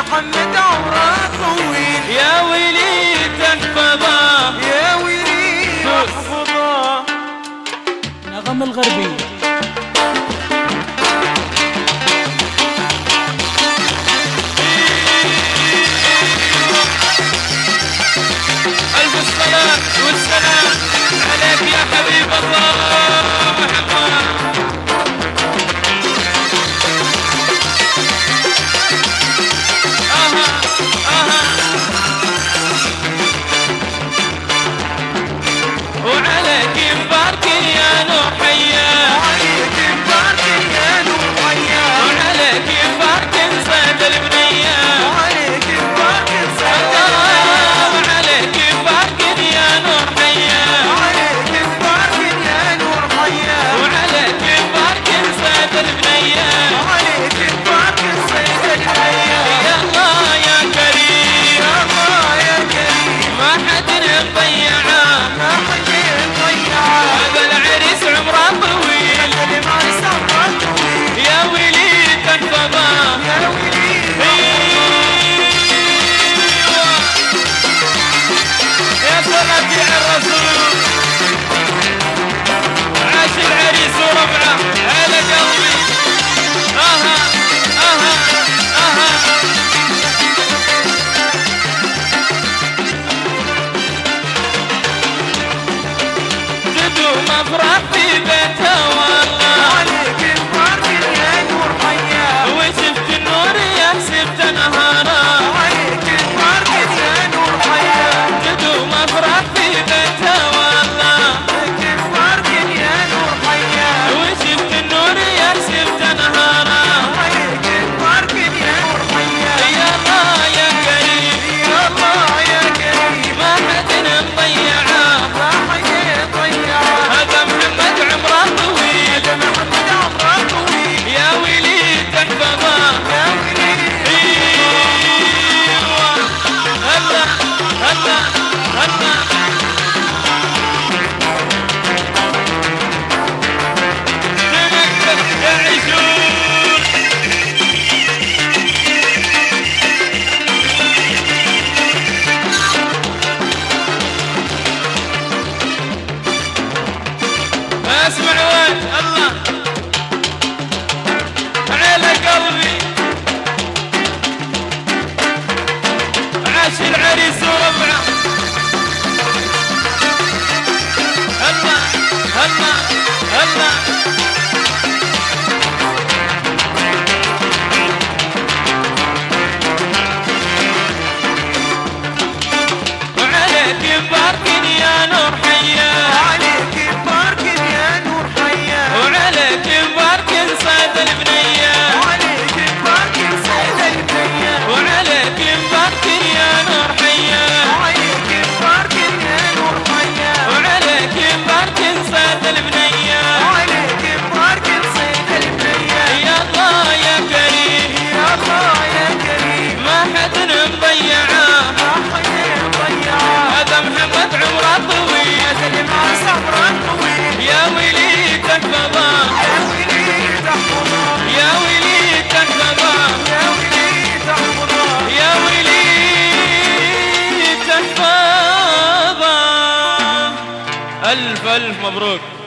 محمد عمرك طويل. يا ويلي تحفظه يا ويلي تحفظه. نغم الغربي. ألف الصلاة والسلام عليك يا حبيب الله محمد. وعليك مبارك يا نور حيا. وعليك مبارك يا نور حيا. وعليك مبارك صيد البنية. وعليك مبارك صيد البنية. وعليك مبارك يا نور حيا. وعليك مبارك يا نور حيا. وعليك مبارك صيد البنية. وعليك مبارك صيد البنية. يا الله يا كريم. يا الله يا كريم. ما حد مضيعه. ما حد يضيعه. هذا العريس عمره طويل. اللي ما يصبر طويل. يا ويلي تحفظه. يا ويلي يا صلاة على الرسول. عاش العريس وربعه على قلبي. اها اها اها. تدوم افراح في بيتها والله. وعليك مبارك يا نور حيا. وشفت النور يا سبت نهارا. وعليك مبارك يا نور حيا. تدوم افراح في بيتها والله. وعليك مبارك يا نور حيا. وشفت النور يا سبت نهارا. وعليك مبارك يا نور حيا. يا الله يا كريم. يا الله يا كريم. ما حد مضيعه. ما حد يضيعه. هذا محمد عمره طويل. هذا محمد عمره طويل. يا ويلي تحفظه. يا ويلي ايوه هلا هلا هلا. تمكن يعيشون. اسمع وين الله على قلبي. عاش العريس وربعه. هلا هلا هلا. وعليك مبارك يا نور حيا. وعليك مبارك يا نور حيا. وعليك مبارك صيد البنية. وعليك مبارك صيد البنية. وعليك مبارك يا نور حيا. وعليك مبارك يا نور حيا. وعليك مبارك صيد البنية. وعليك مبارك صيد البنية. يا الله يا كريم. يا الله يا كريم. ما حد مضيعه. ما حد يضيعه. هذا محمد عمره طويل. هذا اللي ما صبره طويل. يا ويلي تحفظه. يا ويلي تحفظه. يا ويلي تحفظه. يا ويلي تحفظه. يا ويلي تحفظه. ألف ألف مبروك.